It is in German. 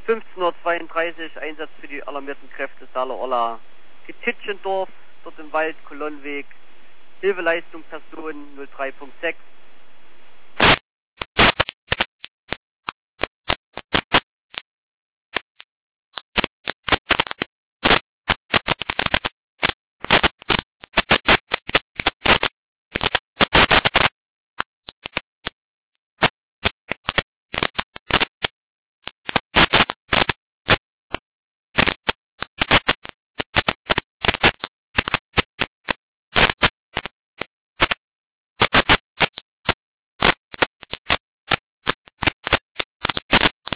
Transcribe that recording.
15:32 Uhr, Einsatz für die alarmierten Kräfte Saale-Orla. Getitschendorf, dort im Wald, Kolonnenweg. Hilfeleistung Person 03.6.